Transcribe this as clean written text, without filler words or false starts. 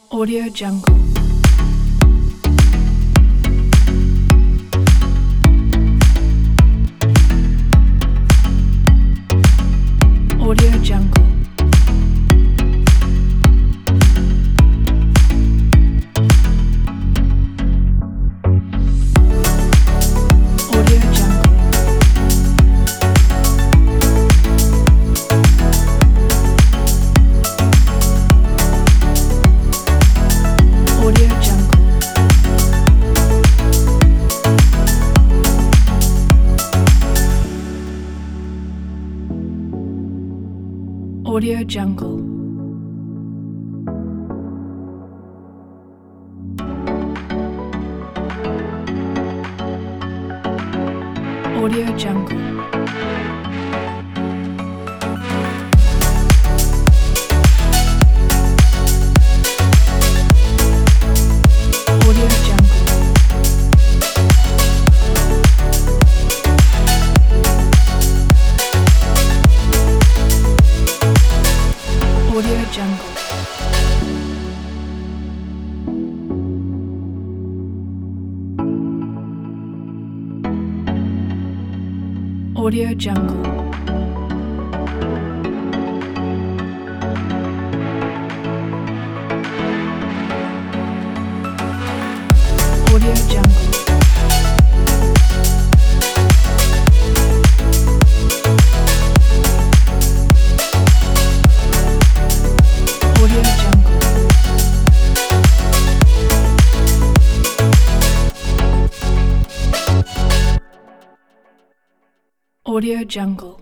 Audio Jungle. Audio Jungle. Audio Jungle. Audio Jungle. Audio Jungle. Audio Jungle. Audio Jungle. Audio Jungle. Audio Jungle. Audio Jungle. Audio Jungle. Audio Jungle.